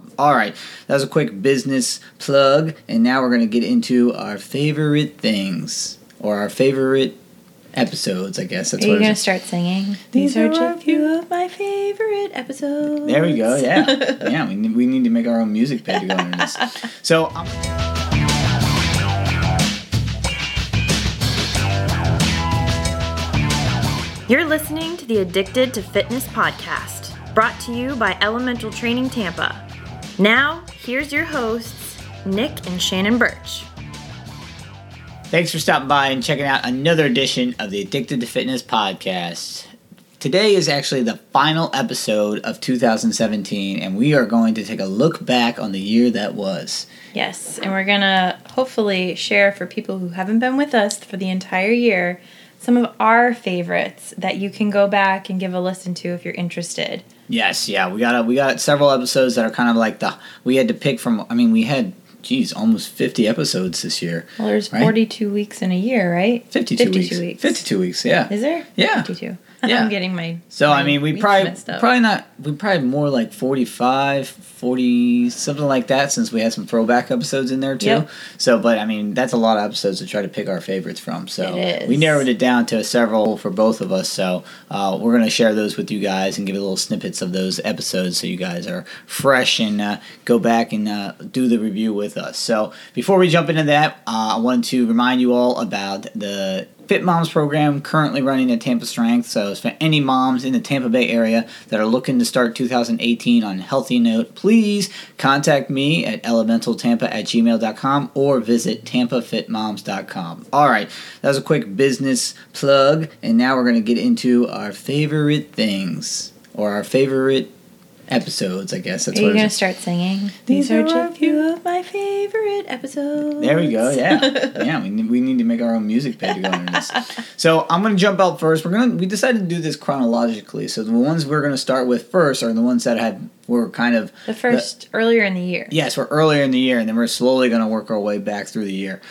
All right, that was a quick business plug, and now we're going to get into our favorite things, or our favorite episodes, I guess. That's Are you going to start singing? These are just a few of my favorite episodes. There we go, yeah. Yeah, we need to make our own music page to go into this. So, You're listening to the Addicted to Fitness podcast, brought to you by Elemental Training Tampa. Now, here's your hosts, Nick and Shannon Birch. Thanks for stopping by and checking out another edition of the Addicted to Fitness podcast. Today is actually the final episode of 2017, and we are going to take a look back on the year that was. Yes, and we're going to hopefully share for people who haven't been with us for the entire year some of our favorites that you can go back and give a listen to if you're interested. Yes, yeah, we got several episodes that are kind of like we had to pick from. I mean, we had almost 50 episodes this year. Well, there's 42 weeks in a year, right? 52 weeks. 52 weeks, yeah. Is there? Yeah. 52. Yeah. I'm getting my we probably more like 45, 40, something like that, since we had some throwback episodes in there too. Yep. So, but I mean, that's a lot of episodes to try to pick our favorites from. So it is. We narrowed it down to several for both of us. So we're going to share those with you guys and give you little snippets of those episodes so you guys are fresh and go back and do the review with us. So before we jump into that, I wanted to remind you all about the Fit Moms program currently running at Tampa Strength. So for any moms in the Tampa Bay area that are looking to start 2018 on a healthy note, please contact me at elementaltampa@gmail.com or visit tampafitmoms.com. All right, that was a quick business plug, and now we're going to get into our favorite things, or our favorite episodes, I guess. That's Are you going to start singing? These are just a few of my favorite episodes. There we go, yeah. Yeah, we need to make our own music page to go into this. So I'm going to jump out first. We decided to do this chronologically. So the ones we're going to start with first are the ones that were kind of earlier in the year. Yes, we're earlier in the year, and then we're slowly going to work our way back through the year.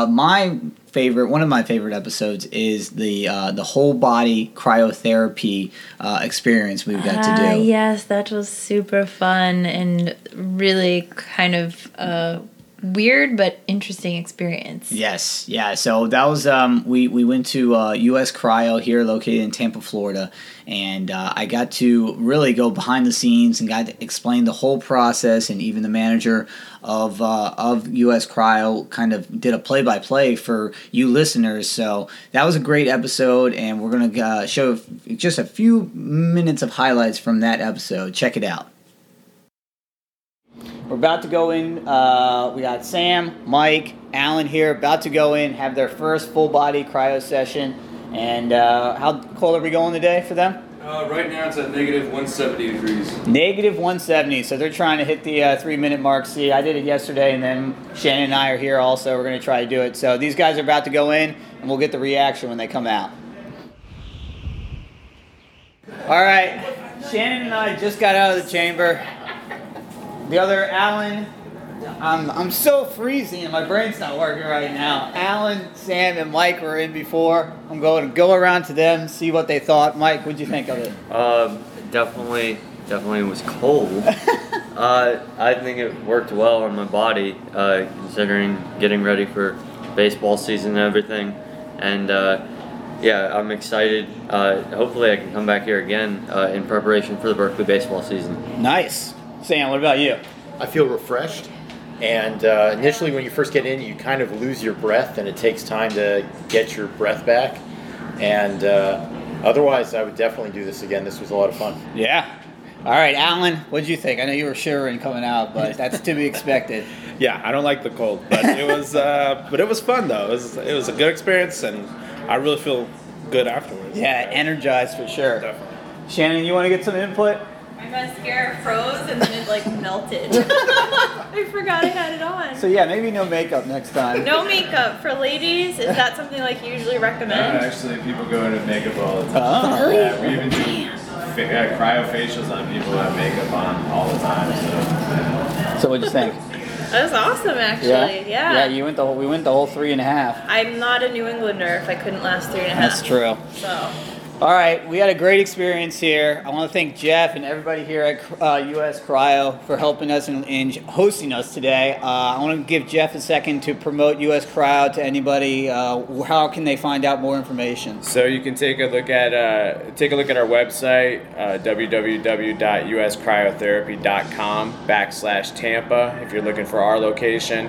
One of my favorite episodes is the whole body cryotherapy experience we've got to do. Yes, that was super fun and really kind of weird but interesting experience. Yes, yeah. So that was we went to US Cryo here, located in Tampa, Florida, and I got to really go behind the scenes and got to explain the whole process, and even the manager of US Cryo kind of did a play-by-play for you listeners. So that was a great episode, and we're gonna show just a few minutes of highlights from that episode. Check it out. We're about to go in. We got Sam, Mike, Alan here, about to go in, have their first full body cryo session. And how cold are we going today for them? Right now it's at negative 170 degrees. Negative 170. So they're trying to hit the 3-minute mark. See, I did it yesterday, and then Shannon and I are here also. We're going to try to do it. So these guys are about to go in, and we'll get the reaction when they come out. All right. Shannon and I just got out of the chamber. The other Alan, I'm so freezing and my brain's not working right now. Alan, Sam, and Mike were in before. I'm going to go around to them, see what they thought. Mike, what'd you think of it? Definitely was cold. I think it worked well on my body, considering getting ready for baseball season and everything. And yeah, I'm excited. Hopefully I can come back here again in preparation for the Berkeley baseball season. Nice. Sam, what about you? I feel refreshed, and initially when you first get in, you kind of lose your breath, and it takes time to get your breath back. And otherwise, I would definitely do this again. This was a lot of fun. Yeah. All right, Alan, what did you think? I know you were shivering coming out, but that's to be expected. Yeah, I don't like the cold, but it was fun though. It was a good experience, and I really feel good afterwards. Yeah, energized for sure. Definitely. Shannon, you want to get some input? My mascara froze and then it melted. I forgot I had it on. So yeah, maybe no makeup next time. No makeup for ladies. Is that something like you usually recommend? Actually, people go into makeup all the time. Oh. Really? Yeah, we even do cryofacials on people who have makeup on all the time. So what'd you think? That was awesome, actually. Yeah. Yeah, we went the whole 3.5. I'm not a New Englander if I couldn't last 3.5. That's true. So. All right, we had a great experience here. I want to thank Jeff and everybody here at US Cryo for helping us and hosting us today. I want to give Jeff a second to promote US Cryo to anybody. How can they find out more information? So you can take a look at our website, www.uscryotherapy.com/Tampa if you're looking for our location.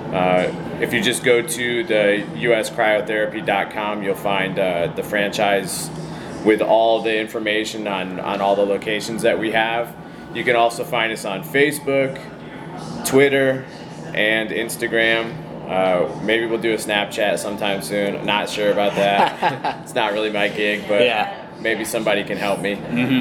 If you just go to the uscryotherapy.com, you'll find the franchise with all the information on all the locations that we have. You can also find us on Facebook, Twitter, and Instagram. Maybe we'll do a Snapchat sometime soon. Not sure about that. It's not really my gig, but maybe somebody can help me.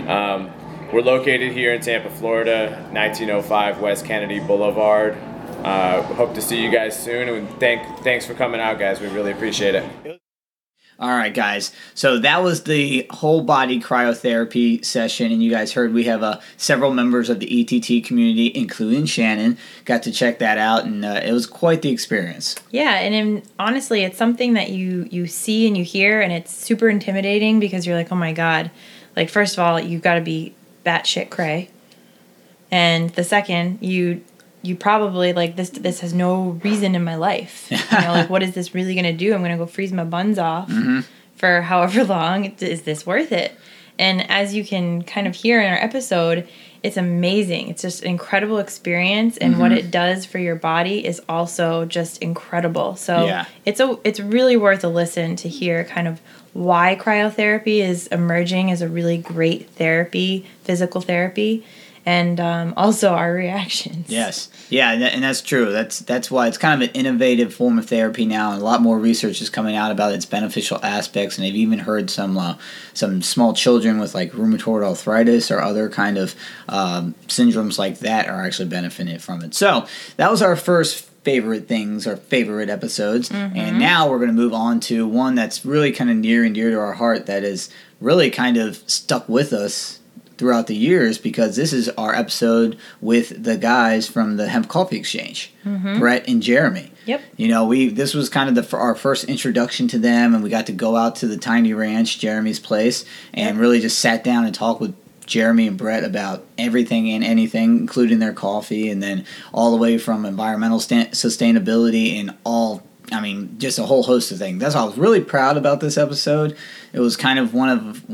We're located here in Tampa, Florida, 1905 West Kennedy Boulevard. Hope to see you guys soon, and thanks for coming out, guys. We really appreciate it. All right, guys. So that was the whole body cryotherapy session, and you guys heard we have several members of the ETT community, including Shannon, got to check that out, and it was quite the experience. Yeah, and honestly, it's something that you see and you hear, and it's super intimidating because you're like, oh my God. Like, first of all, you've got to be batshit cray. And the second, you probably, like, this has no reason in my life. You know, like, what is this really going to do? I'm going to go freeze my buns off for however long. Is this worth it? And as you can kind of hear in our episode, it's amazing. It's just an incredible experience, and what it does for your body is also just incredible. So it's really worth a listen to hear kind of why cryotherapy is emerging as a really great therapy, physical therapy. And also our reactions. Yes. Yeah, and that's true. That's why it's kind of an innovative form of therapy now, and a lot more research is coming out about its beneficial aspects, and they've even heard some small children with like rheumatoid arthritis or other kind of syndromes like that are actually benefiting from it. So that was our first favorite things or favorite episodes, and now we're going to move on to one that's really kind of near and dear to our heart that is really kind of stuck with us throughout the years, because this is our episode with the guys from the Hemp Coffee Exchange, Brett and Jeremy. Yep. You know, this was kind of our first introduction to them, and we got to go out to the tiny ranch, Jeremy's place, and really just sat down and talked with Jeremy and Brett about everything and anything, including their coffee, and then all the way from environmental sustainability and just a whole host of things. That's why I was really proud about this episode. It was kind of one of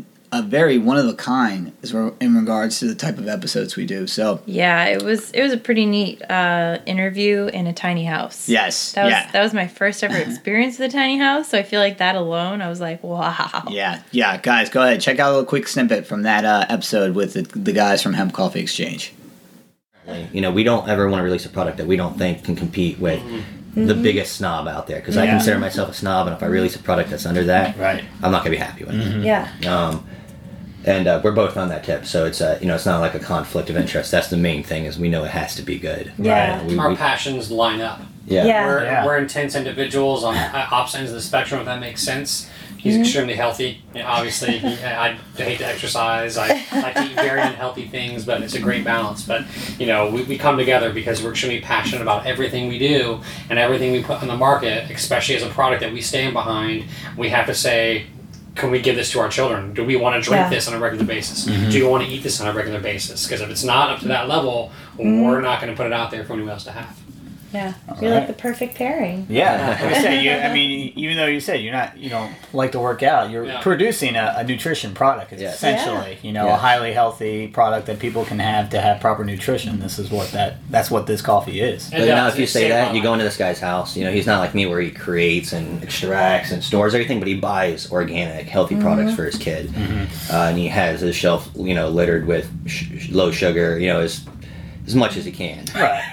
a kind in regards to the type of episodes we do. So yeah, it was a pretty neat interview in a tiny house. Yes, that was my first ever experience with a tiny house. So I feel like that alone, I was like, wow. Yeah, guys, go ahead, check out a little quick snippet from that episode with the guys from Hemp Coffee Exchange. You know, we don't ever want to release a product that we don't think can compete with the biggest snob out there, because I consider myself a snob, and if I release a product that's under that, I'm not gonna be happy with it. Yeah. And we're both on that tip, so it's it's not like a conflict of interest. That's the main thing, is we know it has to be good. Yeah. Our passions line up. We're intense individuals on opposite ends of the spectrum, if that makes sense. He's extremely healthy. You know, obviously, I hate to exercise. I like to eat very unhealthy things, but it's a great balance. But, you know, we come together because we're extremely passionate about everything we do and everything we put on the market, especially as a product that we stand behind. We have to say, can we give this to our children? Do we want to drink this on a regular basis? Do you want to eat this on a regular basis? Because if it's not up to that level, we're not going to put it out there for anyone else to have. Yeah, you're like the perfect pairing. Yeah, like I said, even though you said you don't like to work out, you're producing a nutrition product. It's essentially, a highly healthy product that people can have to have proper nutrition. This is that's what this coffee is. But now, if you say that, you go into this guy's house. You know, he's not like me where he creates and extracts and stores everything, but he buys organic, healthy products for his kid, and he has his shelf, littered with low sugar, as much as he can.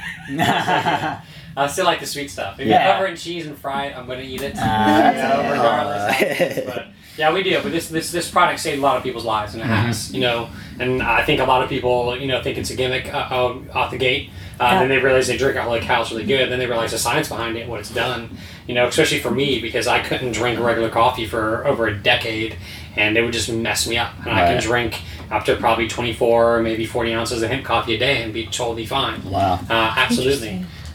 Right. I still like the sweet stuff. If you cover it in cheese and fry it, I'm going to eat it. Regardless. But yeah, we do. But this product saved a lot of people's lives, and it has. And I think a lot of people, think it's a gimmick off the gate. Then they realize they drink it like how it's really good. Then they realize the science behind it, what it's done. Especially for me, because I couldn't drink regular coffee for over a decade, and it would just mess me up. And I can drink up to probably 24, maybe 40 ounces of hemp coffee a day and be totally fine. Wow. Absolutely.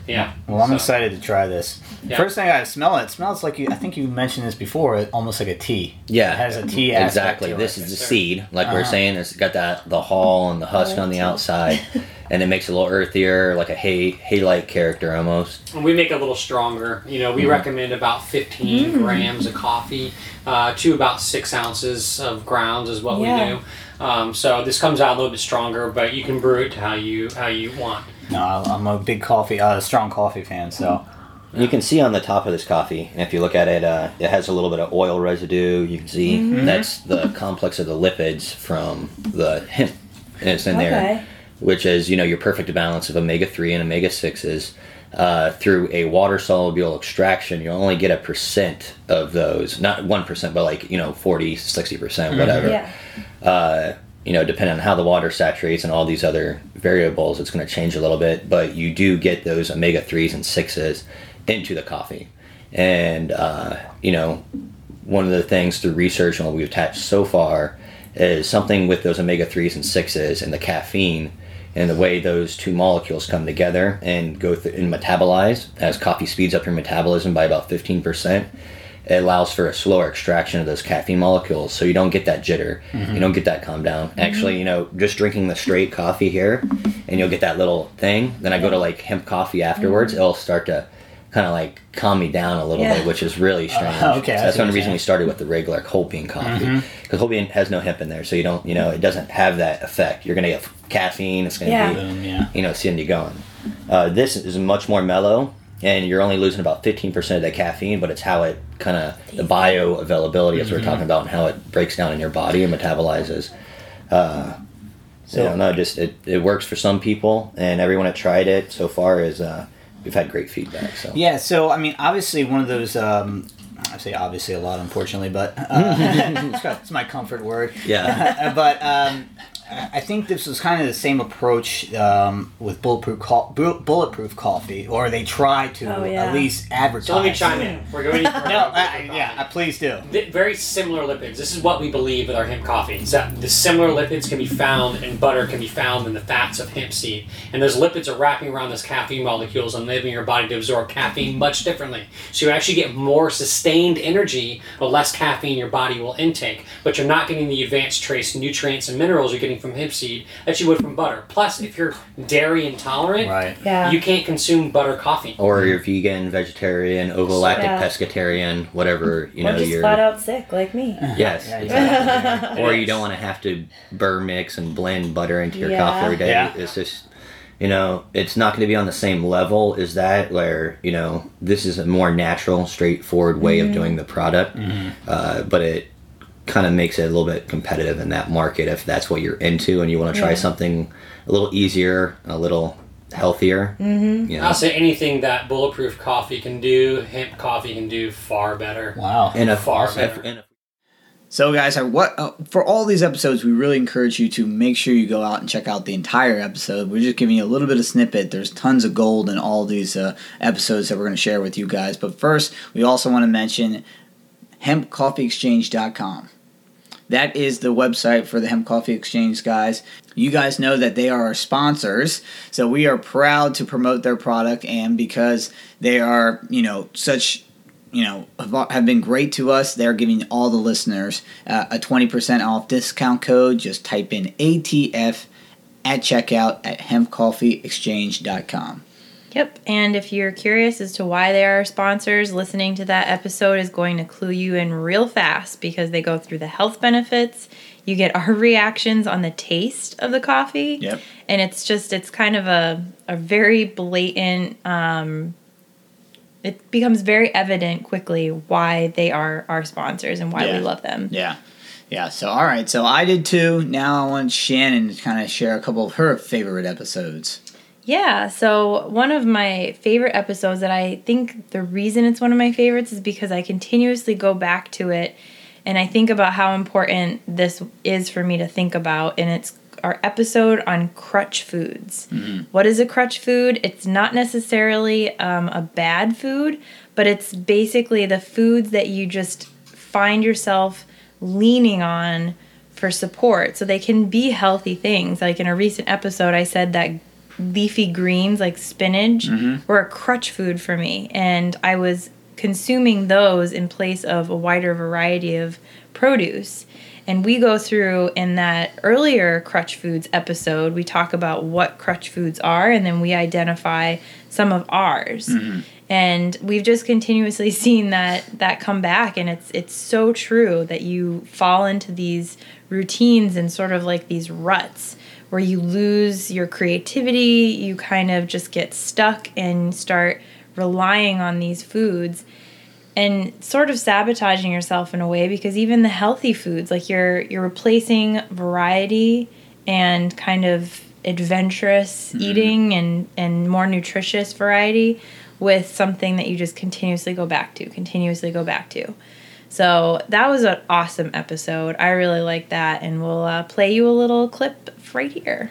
Yeah. Well, I'm excited to try this. Yeah. First thing I smell it smells like I think you mentioned this before, almost like a tea. Yeah, it has a tea aspect exactly. to This it. is the seed, like we we're saying. It's got the hull and the husk on the outside, and it makes it a little earthier, like a hay-like character almost. And we make it a little stronger. We recommend about 15 grams of coffee to about 6 ounces of grounds is what we do. So this comes out a little bit stronger, but you can brew it to how you want. No, I'm a big strong coffee fan, so. You can see on the top of this coffee, and if you look at it, it has a little bit of oil residue. You can see that's the complex of the lipids from the hemp, and it's in there, which is your perfect balance of omega-3 and omega-6s. Through a water soluble extraction, you only get 1% of those, not 1%, but 40, 60%, whatever. Depending on how the water saturates and all these other variables, it's going to change a little bit, but you do get those omega-3s and 6s into the coffee. And, one of the things through research and what we've attached so far is something with those omega-3s and 6s and the caffeine and the way those two molecules come together and go through and metabolize. As coffee speeds up your metabolism by about 15%, it allows for a slower extraction of those caffeine molecules, so you don't get that jitter, you don't get that calm down. Actually, just drinking the straight coffee here, and you'll get that little thing. Then I go to hemp coffee afterwards, it'll start to kind of calm me down a little bit, which is really strange. Okay, so that's one reason we started with the regular whole bean coffee, because whole bean has no hemp in there, so you don't, it doesn't have that effect. You're gonna get caffeine, it's gonna be, send you going. This is much more mellow, and you're only losing about 15% of the caffeine, but it's how it kind of, the bioavailability as we're talking about, and how it breaks down in your body and metabolizes. It works for some people, and everyone that tried it so far is, we've had great feedback. So yeah, so I mean, obviously one of those, I say obviously a lot, unfortunately, but it's my comfort word. Yeah. But I think this was kind of the same approach with bulletproof coffee, or they try to at least advertise. So let me chime in. We're going to please do. Very similar lipids. This is what we believe with our hemp coffee. Is that the similar lipids can be found in butter, can be found in the fats of hemp seed, and those lipids are wrapping around those caffeine molecules and enabling your body to absorb caffeine much differently. So you actually get more sustained energy or less caffeine your body will intake, but you're not getting the advanced trace nutrients and minerals you're getting from hemp seed that you would from butter. Plus, if you're dairy intolerant, you can't consume butter coffee. Or you're vegan, vegetarian, ovo-lactic, pescatarian, whatever, or just you're flat out sick like me. Yes, exactly. Or you don't want to have to burr mix and blend butter into your coffee every day. Yeah. It's just, it's not going to be on the same level as that, where, this is a more natural, straightforward way of doing the product, but it kind of makes it a little bit competitive in that market if that's what you're into and you want to try something a little easier, a little healthier. I'll say anything that bulletproof coffee can do, hemp coffee can do far better. Wow. Far better. So guys, for all these episodes, we really encourage you to make sure you go out and check out the entire episode. We're just giving you a little bit of snippet. There's tons of gold in all these episodes that we're going to share with you guys. But first, we also want to mention hempcoffeeexchange.com. That is the website for the Hemp Coffee Exchange, guys. You guys know that they are our sponsors, so we are proud to promote their product, and because they are, have been great to us, they're giving all the listeners a 20% off discount code. Just type in ATF at checkout at hempcoffeeexchange.com. Yep, and if you're curious as to why they are our sponsors, listening to that episode is going to clue you in real fast, because they go through the health benefits. You get our reactions on the taste of the coffee. Yep. And it's kind of a very blatant, it becomes very evident quickly why they are our sponsors and why we love them. Yeah. Yeah, so all right, so I did too. Now I want Shannon to kind of share a couple of her favorite episodes. Yeah, so one of my favorite episodes that I think the reason it's one of my favorites is because I continuously go back to it and I think about how important this is for me to think about, and it's our episode on crutch foods. Mm-hmm. What is a crutch food? It's not necessarily a bad food, but it's basically the foods that you just find yourself leaning on for support. So they can be healthy things. Like in a recent episode, I said that leafy greens like spinach were a crutch food for me. And I was consuming those in place of a wider variety of produce. And we go through in that earlier Crutch Foods episode, we talk about what Crutch Foods are, and then we identify some of ours. And we've just continuously seen that come back, and it's so true that you fall into these routines and sort of like these ruts where you lose your creativity, you kind of just get stuck and start relying on these foods and sort of sabotaging yourself in a way, because even the healthy foods, like you're replacing variety and kind of adventurous eating and more nutritious variety with something that you just continuously go back to. So that was an awesome episode. I really like that, and we'll play you a little clip right here.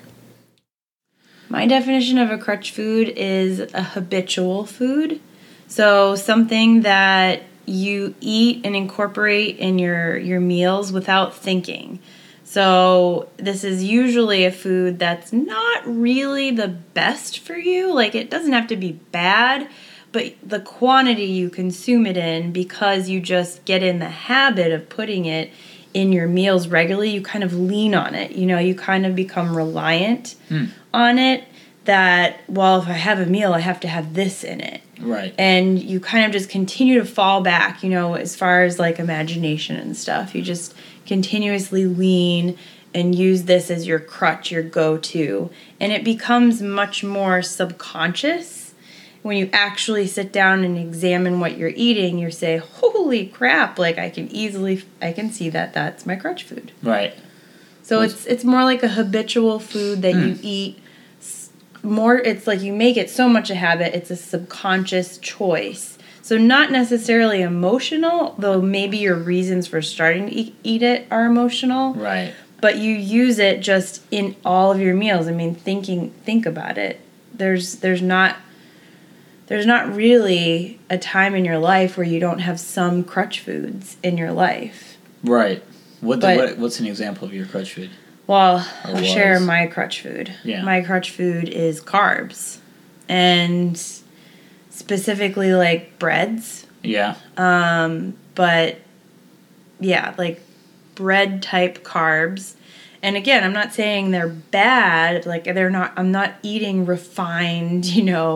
My definition of a crutch food is a habitual food. So something that you eat and incorporate in your meals without thinking. So this is usually a food that's not really the best for you. Like, it doesn't have to be bad, but the quantity you consume it in, because you just get in the habit of putting it in your meals regularly, you kind of lean on it. You know, you kind of become reliant on it, that, well, if I have a meal, I have to have this in it. Right. And you kind of just continue to fall back, you know, as far as like imagination and stuff. You just continuously lean and use this as your crutch, your go-to. And it becomes much more subconscious. When you actually sit down and examine what you're eating, you say, holy crap, like I can see that that's my crutch food. Right. So it's more like a habitual food that you eat more. It's like you make it so much a habit, it's a subconscious choice. So not necessarily emotional, though maybe your reasons for starting to eat it are emotional. Right. But you use it just in all of your meals. I mean, think about it. There's not really a time in your life where you don't have some crutch foods in your life. Right. What's an example of your crutch food? Well, I'll share my crutch food. Yeah. My crutch food is carbs. And specifically like breads. Yeah. But yeah, like bread type carbs. And again, I'm not saying they're bad, like I'm not eating refined,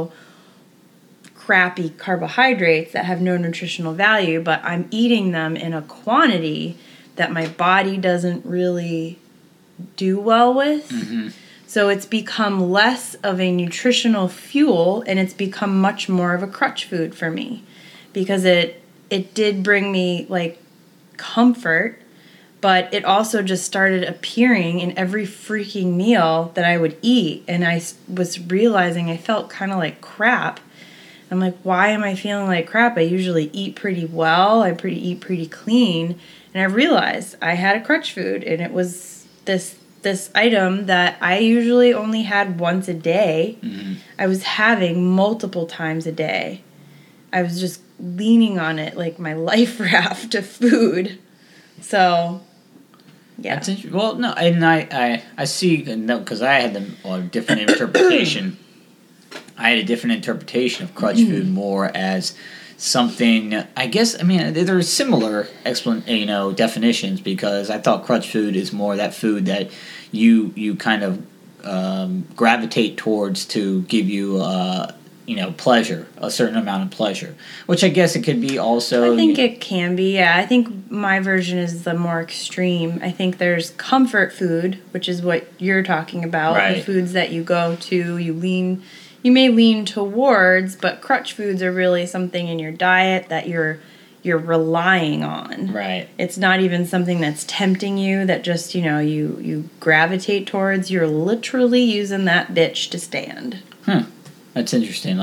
crappy carbohydrates that have no nutritional value, but I'm eating them in a quantity that my body doesn't really do well with. Mm-hmm. So it's become less of a nutritional fuel, and it's become much more of a crutch food for me, because it did bring me like comfort, but it also just started appearing in every freaking meal that I would eat, and I was realizing I felt kind of like crap. I'm like, why am I feeling like crap? I usually eat pretty well. I eat pretty clean. And I realized I had a crutch food, and it was this item that I usually only had once a day. Mm-hmm. I was having multiple times a day. I was just leaning on it like my life raft of food. So, yeah. Well, no, and I see, because I had a different interpretation. I had a different interpretation of crutch food more as something, I guess, I mean, there are similar definitions, because I thought crutch food is more that food that you kind of gravitate towards to give you, pleasure, a certain amount of pleasure, which I guess it could be also. I think it can be, yeah. I think my version is the more extreme. I think there's comfort food, which is what you're talking about, right. The foods that you go to, you may lean towards, but crutch foods are really something in your diet that you're relying on. Right. It's not even something that's tempting you, that just, you gravitate towards. You're literally using that bitch to stand. That's interesting.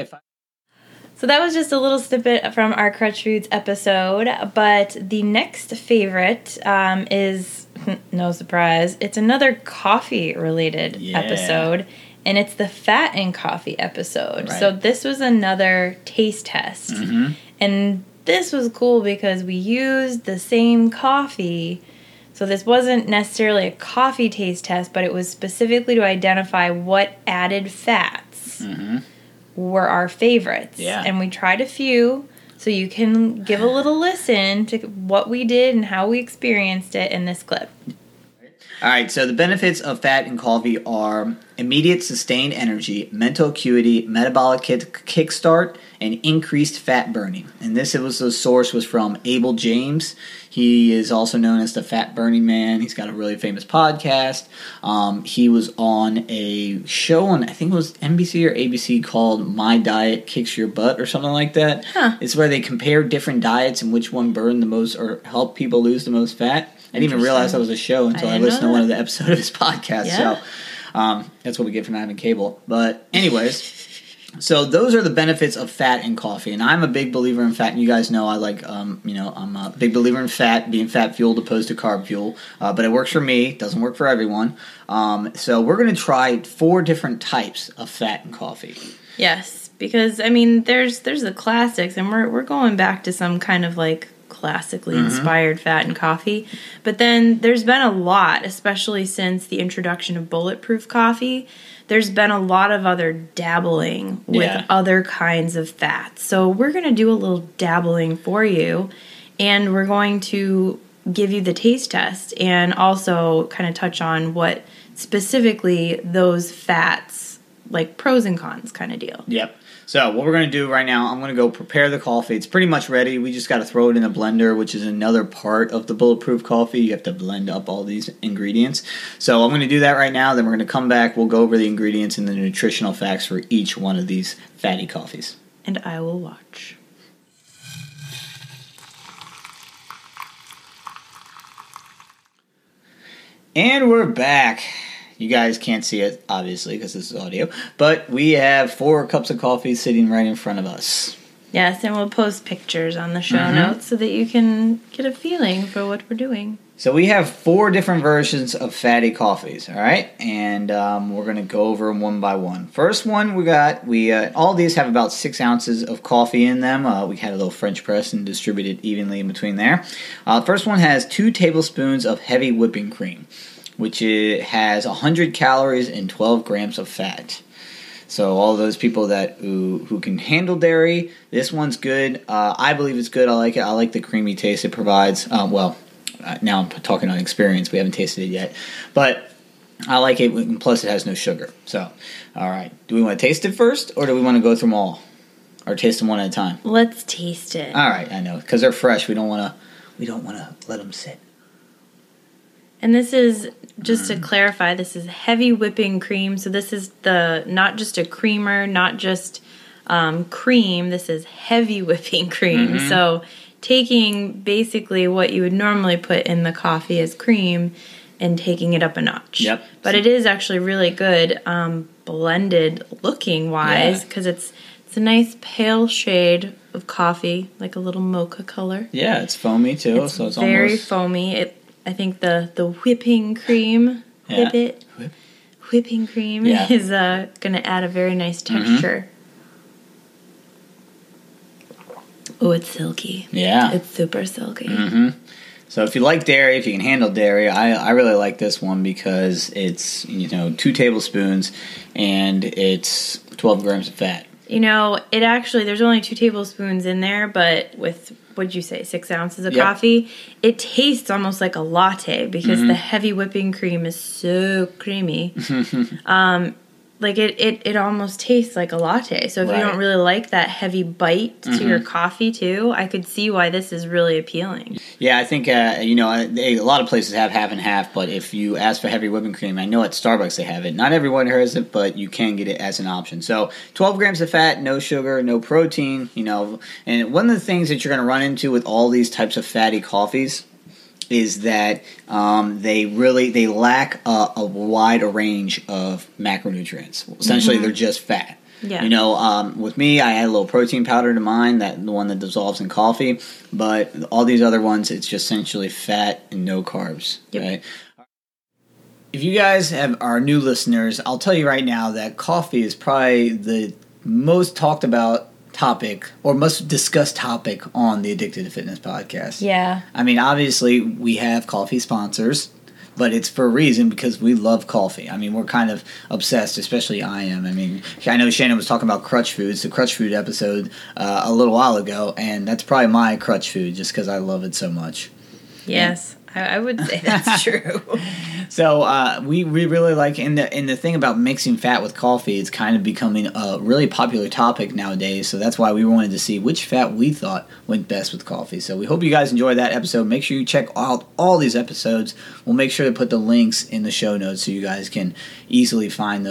So that was just a little snippet from our Crutch Foods episode, but the next favorite is, no surprise, it's another coffee-related episode. And it's the fat in coffee episode. Right. So this was another taste test. Mm-hmm. And this was cool because we used the same coffee. So this wasn't necessarily a coffee taste test, but it was specifically to identify what added fats were our favorites. Yeah. And we tried a few, so you can give a little listen to what we did and how we experienced it in this clip. All right, so the benefits of fat in coffee are immediate sustained energy, mental acuity, metabolic kickstart, and increased fat burning. And the source was from Abel James. He is also known as the Fat Burning Man. He's got a really famous podcast. He was on a show on, I think it was NBC or ABC, called My Diet Kicks Your Butt or something like that. Huh. It's where they compare different diets and which one burned the most or helped people lose the most fat. I didn't even realize that was a show until I listened to one of the episodes of his podcast. Yeah. So that's what we get from having cable. But anyways, so those are the benefits of fat in coffee. And I'm a big believer in fat. And you guys know I like, I'm a big believer in fat, being fat fueled opposed to carb fuel. But it works for me. It doesn't work for everyone. So we're going to try 4 different types of fat in coffee. Yes, because, I mean, there's the classics, and we're going back to some kind of, like, classically inspired fat in coffee. But then there's been a lot, especially since the introduction of bulletproof coffee. There's been a lot of other dabbling with other kinds of fats. So we're going to do a little dabbling for you, and we're going to give you the taste test and also kind of touch on what specifically those fats, like pros and cons kind of deal. Yep. So what we're going to do right now, I'm going to go prepare the coffee. It's pretty much ready. We just got to throw it in a blender, which is another part of the bulletproof coffee. You have to blend up all these ingredients. So I'm going to do that right now. Then we're going to come back. We'll go over the ingredients and the nutritional facts for each one of these fatty coffees. And I will watch. And we're back. You guys can't see it, obviously, because this is audio. But we have 4 cups of coffee sitting right in front of us. Yes, and we'll post pictures on the show notes so that you can get a feeling for what we're doing. So we have 4 different versions of fatty coffees, all right? And we're going to go over them one by one. First one all these have about 6 ounces of coffee in them. We had a little French press and distributed evenly in between there. First one has 2 tablespoons of heavy whipping cream, which has 100 calories and 12 grams of fat. So all those people who can handle dairy, this one's good. I believe it's good. I like it. I like the creamy taste it provides. Now I'm talking on experience. We haven't tasted it yet. But I like it. And plus, it has no sugar. So, all right. Do we want to taste it first, or do we want to go through them all? Or taste them one at a time? Let's taste it. All right. I know. Because they're fresh. We don't want to let them sit. And this is, just to clarify, this is heavy whipping cream. So this is not just a creamer, not just cream. This is heavy whipping cream. So taking basically what you would normally put in the coffee as cream and taking it up a notch. Yep. But it is actually really good blended looking wise because it's a nice pale shade of coffee, like a little mocha color. Yeah, it's foamy too. It's so it's very almost foamy. I think the whipping cream, whipping cream is going to add a very nice texture. Oh, it's silky. Yeah. It's super silky. So if you like dairy, if you can handle dairy, I really like this one because it's 2 tablespoons and it's 12 grams of fat. It actually, there's only 2 tablespoons in there, but with, what'd you say, 6 ounces of coffee, it tastes almost like a latte because the heavy whipping cream is so creamy. It almost tastes like a latte. So if you don't really like that heavy bite to your coffee too, I could see why this is really appealing. Yeah, I think, a lot of places have half and half, but if you ask for heavy whipping cream, I know at Starbucks they have it. Not everyone has it, but you can get it as an option. So 12 grams of fat, no sugar, no protein, and one of the things that you're going to run into with all these types of fatty coffees is that they lack a wide range of macronutrients. Essentially, they're just fat. Yeah. With me, I add a little protein powder to mine, the one that dissolves in coffee. But all these other ones, it's just essentially fat and no carbs. Yep. Right? If you guys are new listeners, I'll tell you right now that coffee is probably the most talked about topic or most discussed topic on the Addicted to Fitness podcast. Yeah. I mean, obviously, we have coffee sponsors, but it's for a reason because we love coffee. I mean, we're kind of obsessed, especially I am. I mean, I know Shannon was talking about Crutch Foods, the Crutch Food episode a little while ago, and that's probably my Crutch Food just because I love it so much. Yes. I would say that's true. So we really like, and the thing about mixing fat with coffee, it's kind of becoming a really popular topic nowadays. So that's why we wanted to see which fat we thought went best with coffee. So we hope you guys enjoyed that episode. Make sure you check out all these episodes. We'll make sure to put the links in the show notes so you guys can easily find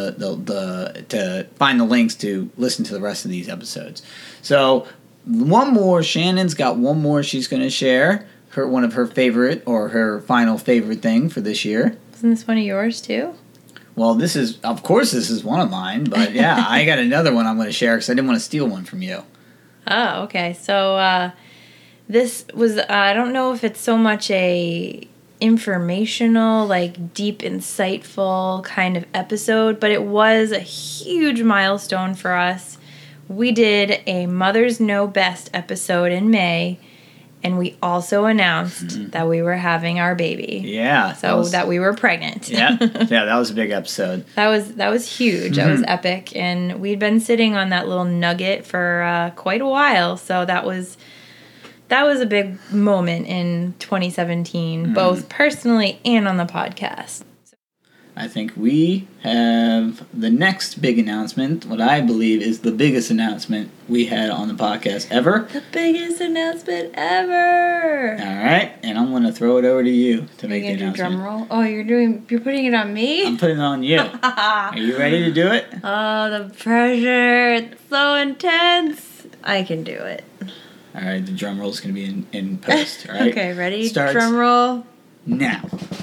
the links to listen to the rest of these episodes. So one more, Shannon's got one more she's going to share. One of her favorite or her final favorite thing for this year. Isn't this one of yours too? Well, this is one of mine, but yeah, I got another one I'm going to share because I didn't want to steal one from you. Oh, okay. So this was, I don't know if it's so much a informational, like deep, insightful kind of episode, but it was a huge milestone for us. We did a Mothers Know Best episode in May. And we also announced that we were having our baby. Yeah. So that we were pregnant. Yeah, that was a big episode. That was huge. That was epic. And we'd been sitting on that little nugget for quite a while. So that was a big moment in 2017, both personally and on the podcast. I think we have the next big announcement, what I believe is the biggest announcement we had on the podcast ever. The biggest announcement ever. All right, and I'm going to throw it over to you to make the announcement. Drum roll? Oh, you're putting it on me? I'm putting it on you. Are you ready to do it? Oh, the pressure. It's so intense. I can do it. All right, the drum roll is going to be in post, all right? Okay, ready? Starts drum roll. Now.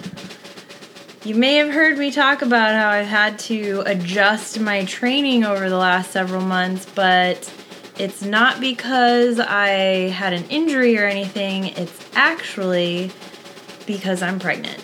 You may have heard me talk about how I've had to adjust my training over the last several months, but it's not because I had an injury or anything. It's actually because I'm pregnant.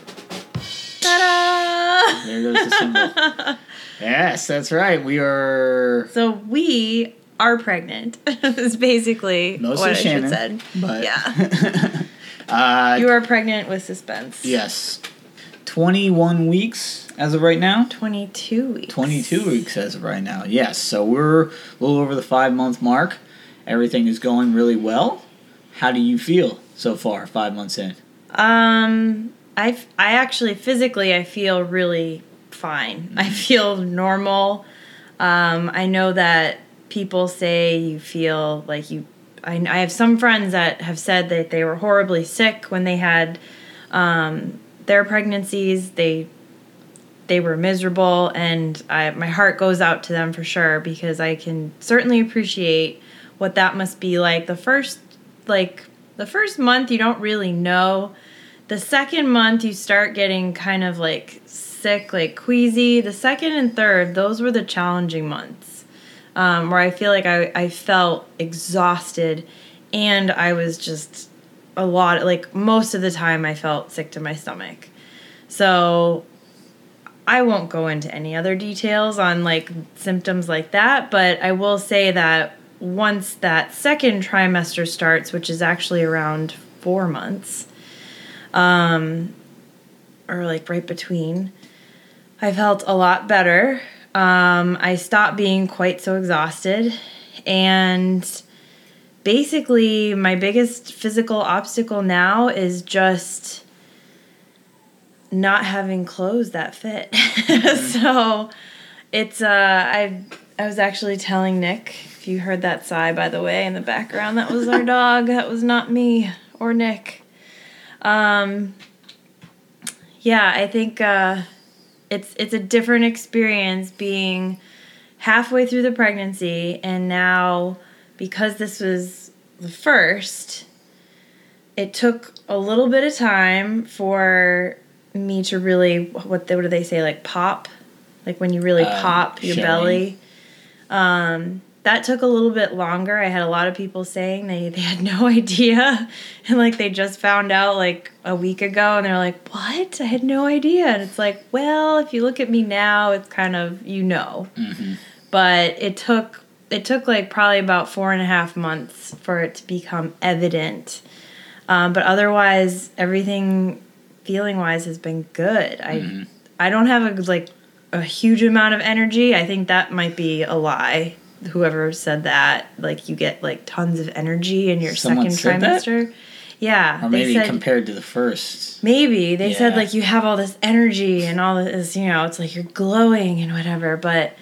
Ta-da! There goes the symbol. Yes, that's right. We are pregnant. Is basically mostly what Shannon, I should said. But yeah. You are pregnant with suspense. Yes. 21 weeks as of right now? 22 weeks. 22 weeks as of right now, yes. So we're a little over the 5-month mark. Everything is going really well. How do you feel so far, 5 months in? I actually, physically, I feel really fine. I feel normal. I know that people say you feel like you... I have some friends that have said that they were horribly sick when they had... their pregnancies, they were miserable, and my heart goes out to them for sure because I can certainly appreciate what that must be like. The first month you don't really know. The second month you start getting kind of like sick, like queasy. The second and third, those were the challenging months where I feel like I felt exhausted and I was just... most of the time I felt sick to my stomach. So I won't go into any other details on symptoms like that, but I will say that once that second trimester starts, which is actually around 4 months, or right between, I felt a lot better. I stopped being quite so exhausted, and basically, my biggest physical obstacle now is just not having clothes that fit. So it's I was actually telling Nick, if you heard that sigh, by the way, in the background, that was our dog. That was not me or Nick. Yeah, I think it's a different experience being halfway through the pregnancy, and now because this was the first, it took a little bit of time for me to really, what do they say, pop? When you really pop your belly. That took a little bit longer. I had a lot of people saying they had no idea. And they just found out a week ago, and they're like, what? I had no idea. And it's well, if you look at me now, it's kind of, Mm-hmm. But it took it took like probably about 4.5 months for it to become evident. But otherwise, everything feeling wise has been good. I don't have a huge amount of energy. I think that might be a lie. Whoever said that, like you get like tons of energy in your Someone second trimester. That? Yeah. Or maybe compared to the first. Maybe. They said like you have all this energy and all this, it's like you're glowing and whatever, but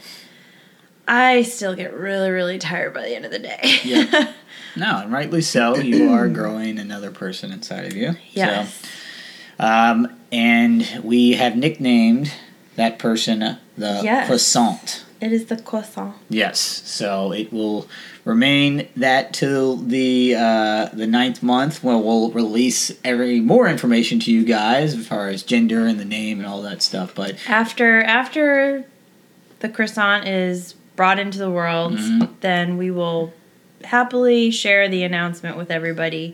I still get really, really tired by the end of the day. Yeah. No, and rightly so. You are growing another person inside of you. Yes. So, and we have nicknamed that person the croissant. It is the croissant. Yes. So it will remain that till the 9th month, where we'll release more information to you guys as far as gender and the name and all that stuff. But after the croissant is brought into the world, then we will happily share the announcement with everybody.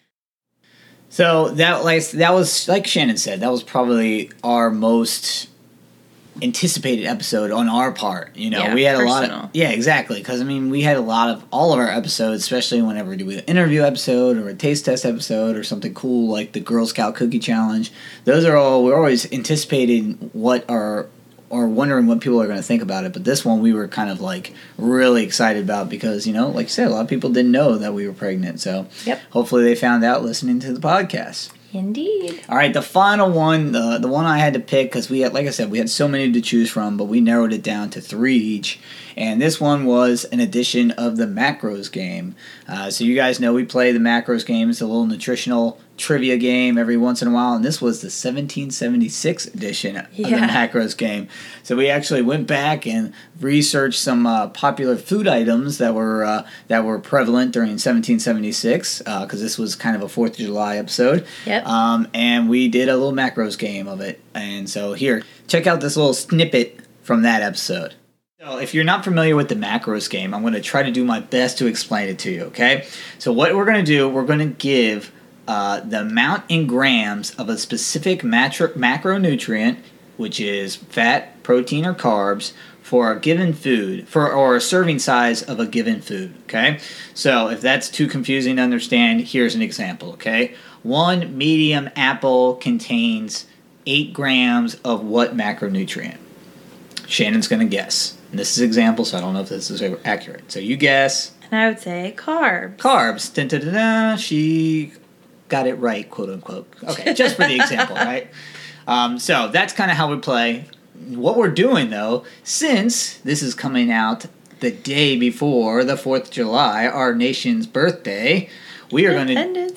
So that was, like Shannon said, that was probably our most anticipated episode on our part. We had a lot of exactly, because we had a lot of all of our episodes, especially whenever we do an interview episode or a taste test episode or something cool like the Girl Scout Cookie Challenge. Those are all, we're always anticipating what are or wondering what people are going to think about it. But this one we were kind of like really excited about because, like you said, a lot of people didn't know that we were pregnant. So hopefully they found out listening to the podcast. Indeed. All right, the final one, the one I had to pick because we had, like I said, we had so many to choose from, but we narrowed it down to 3 each. And this one was an edition of the Macros game. So you guys know we play the Macros game. It's a little nutritional trivia game every once in a while, and this was the 1776 edition of the Macros game. So we actually went back and researched some popular food items that were prevalent during 1776 because this was kind of a 4th of July episode. Yep. And we did a little Macros game of it. And so here, check out this little snippet from that episode. So if you're not familiar with the Macros game, I'm going to try to do my best to explain it to you, okay? So what we're going to do, we're going to give the amount in grams of a specific macronutrient, which is fat, protein, or carbs, for a given food, or a serving size of a given food, okay? So if that's too confusing to understand, here's an example, okay? 1 medium apple contains 8 grams of what macronutrient? Shannon's going to guess. And this is an example, so I don't know if this is accurate. So you guess. And I would say carbs. Carbs. Dun, dun, dun, dun. She got it right, quote unquote. Okay, just for the example, right? So that's kind of how we play. What we're doing, though, since this is coming out the day before the 4th of July, our nation's birthday, we are going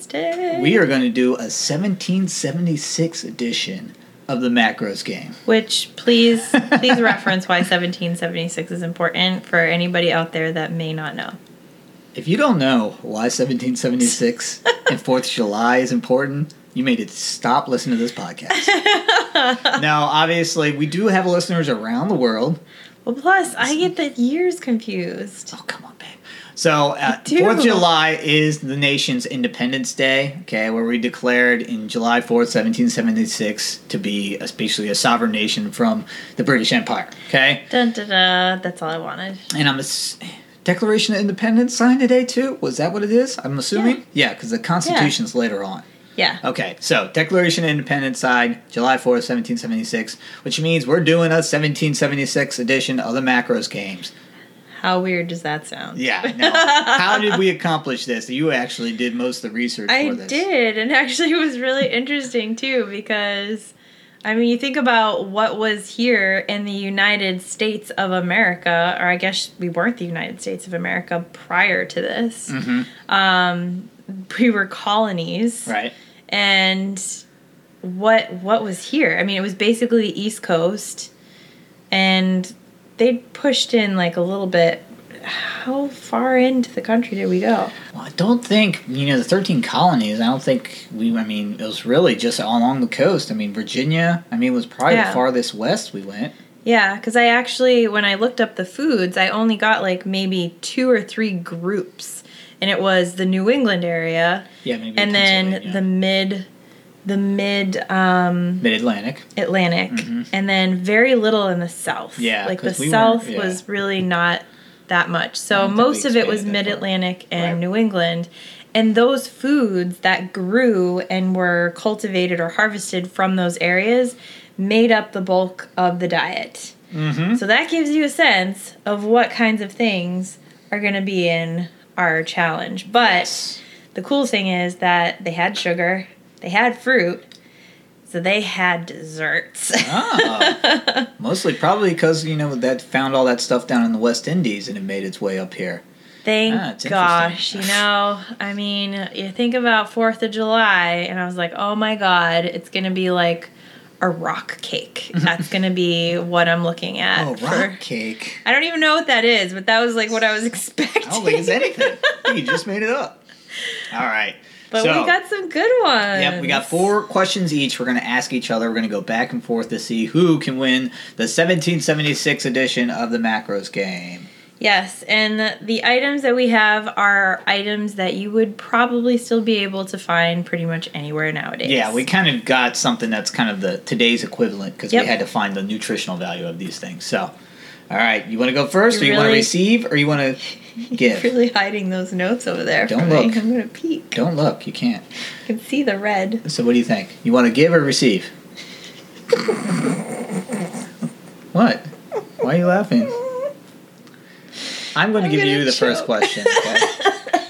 to do a 1776 edition of the Macros game. Which, please reference why 1776 is important for anybody out there that may not know. If you don't know why 1776 and 4th of July is important, you made it stop listening to this podcast. Now, obviously, we do have listeners around the world. Well, plus, I get the years confused. Oh, come on, babe. So, 4th of July is the nation's Independence Day, okay, where we declared in July 4th, 1776, to be basically a sovereign nation from the British Empire, okay? Dun, dun, dun. That's all I wanted. And Declaration of Independence signed today, too? Was that what it is? I'm assuming? Yeah, because the Constitution's later on. Yeah. Okay, so Declaration of Independence signed July 4th, 1776, which means we're doing a 1776 edition of the Macros games. How weird does that sound? Yeah. Now, how did we accomplish this? You actually did most of the research for this. I did, and actually it was really interesting, too, because, you think about what was here in the United States of America, or I guess we weren't the United States of America prior to this. Mm-hmm. We were colonies. Right. And what was here? It was basically the East Coast, and they pushed in like a little bit. How far into the country did we go? Well, I don't think, the 13 colonies, I don't think it was really just along the coast. Virginia, was probably the farthest west we went. Yeah, because I actually, when I looked up the foods, I only got like maybe 2 or 3 groups. And it was the New England area. Yeah, maybe. And then the mid-Atlantic. Atlantic. Mm-hmm. And then very little in the South. Yeah. Like the South was really not that much. So most of it was Mid-Atlantic and New England. And those foods that grew and were cultivated or harvested from those areas made up the bulk of the diet. Mm-hmm. So that gives you a sense of what kinds of things are going to be in our challenge. But the cool thing is that they had sugar, they had fruit, so they had desserts. Mostly probably because, that found all that stuff down in the West Indies and it made its way up here. Thank gosh, I mean, you think about 4th of July, and I was like, oh my God, it's going to be like a rock cake. That's going to be what I'm looking at. Oh, rock cake. I don't even know what that is, but that was like what I was expecting. I don't think it's anything. You just made it up. All right. But we got some good ones. Yep, we got 4 questions each. We're going to ask each other. We're going to go back and forth to see who can win the 1776 edition of the Macros game. Yes, and the items that we have are items that you would probably still be able to find pretty much anywhere nowadays. Yeah, we kind of got something that's kind of the today's equivalent because we had to find the nutritional value of these things. So, all right, you want to go first, or you want to receive, or you want to give? You're really hiding those notes over there. Don't look. I'm going to peek. Don't look. You can't. I can see the red. So what do you think? You want to give or receive? What? Why are you laughing? I'm going to give you the first question, okay?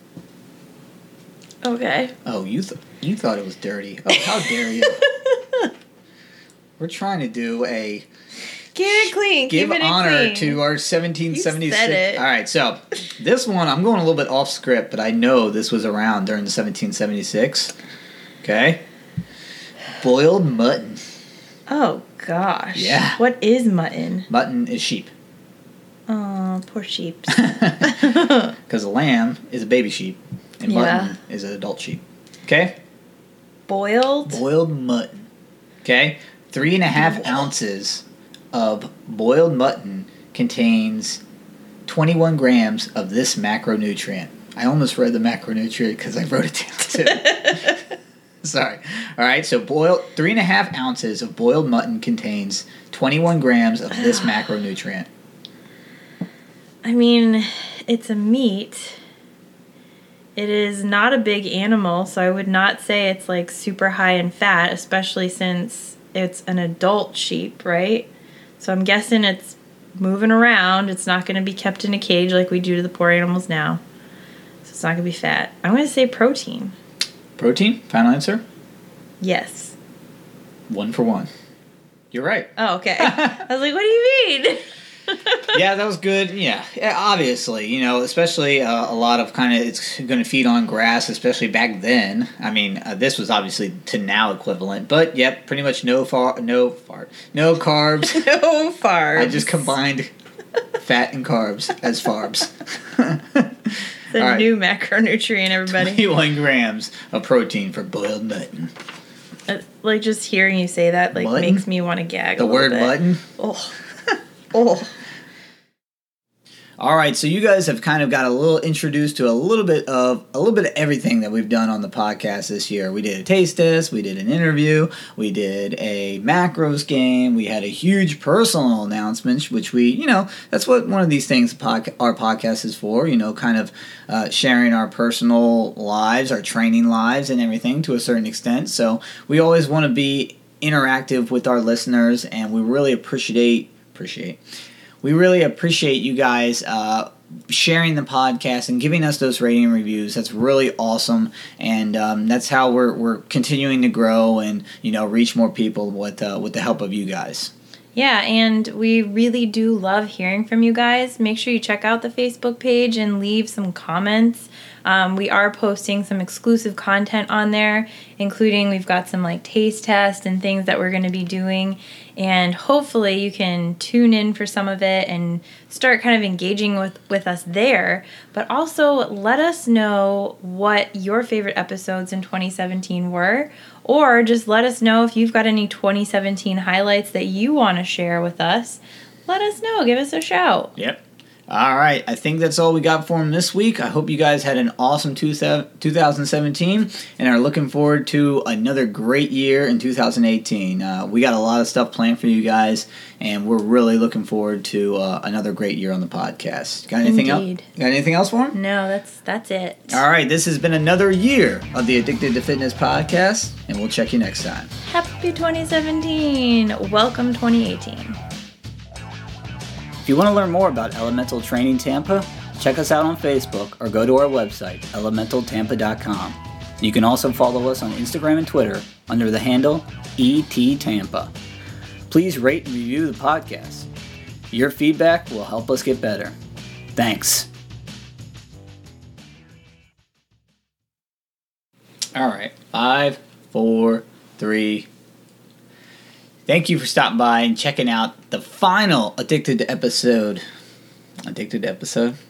Okay. Oh, you thought it was dirty. Oh, how dare you? We're trying to do a... Keep it clean. Give Keep it honor clean. to our 1776. You said it. All right, so this one, I'm going a little bit off script, but I know this was around during the 1776. Okay? Boiled mutton. Oh, gosh. Yeah. What is mutton? Mutton is sheep. Oh, poor sheep. Because a lamb is a baby sheep, and mutton is an adult sheep. Okay? Boiled mutton. Okay? 3.5 ounces of boiled mutton contains 21 grams of this macronutrient. I almost read the macronutrient because I wrote it down too. Sorry. All right, so 3.5 ounces of boiled mutton contains 21 grams of this macronutrient. I mean, it's a meat. It is not a big animal, so I would not say it's like super high in fat, especially since it's an adult sheep, right? So I'm guessing it's moving around. It's not going to be kept in a cage like we do to the poor animals now. So it's not going to be fat. I'm going to say protein. Protein? Final answer? Yes. 1 for 1. You're right. Oh, okay. I was like, what do you mean? Yeah, that was good. Yeah, obviously, especially a lot of it's going to feed on grass, especially back then. I mean, this was obviously to now equivalent, but yep, pretty much no carbs. No farbs. I just combined fat and carbs as farbs. It's a new macronutrient, everybody. 21 grams of protein for boiled mutton. Like just hearing you say that mutton? Makes me want to gag. The word bit. mutton? Oh. Oh. All right, so you guys have kind of got a little introduced to a little bit of everything that we've done on the podcast this year. We did a taste test, we did an interview, we did a macros game, we had a huge personal announcement, which we, that's what one of these things our podcast is for, kind of sharing our personal lives, our training lives and everything to a certain extent. So we always want to be interactive with our listeners, and we really appreciate you guys sharing the podcast and giving us those rating reviews. That's really awesome, and that's how we're continuing to grow and reach more people with the help of you guys. Yeah, and we really do love hearing from you guys. Make sure you check out the Facebook page and leave some comments. We are posting some exclusive content on there, including we've got some taste tests and things that we're going to be doing. And hopefully you can tune in for some of it and start kind of engaging with us there. But also let us know what your favorite episodes in 2017 were. Or just let us know if you've got any 2017 highlights that you want to share with us. Let us know. Give us a shout. Yep. All right, I think that's all we got for him this week. I hope you guys had an awesome 2017 and are looking forward to another great year in 2018. We got a lot of stuff planned for you guys, and we're really looking forward to another great year on the podcast. Got anything else? Got anything else for him? No, that's it. All right, this has been another year of the Addicted to Fitness podcast, and we'll check you next time. Happy 2017. Welcome 2018. If you want to learn more about Elemental Training Tampa, check us out on Facebook or go to our website, elementaltampa.com. You can also follow us on Instagram and Twitter under the handle ETTampa. Please rate and review the podcast. Your feedback will help us get better. Thanks. All right, 5, 4, 3. Thank you for stopping by and checking out the final Addicted episode. Addicted episode?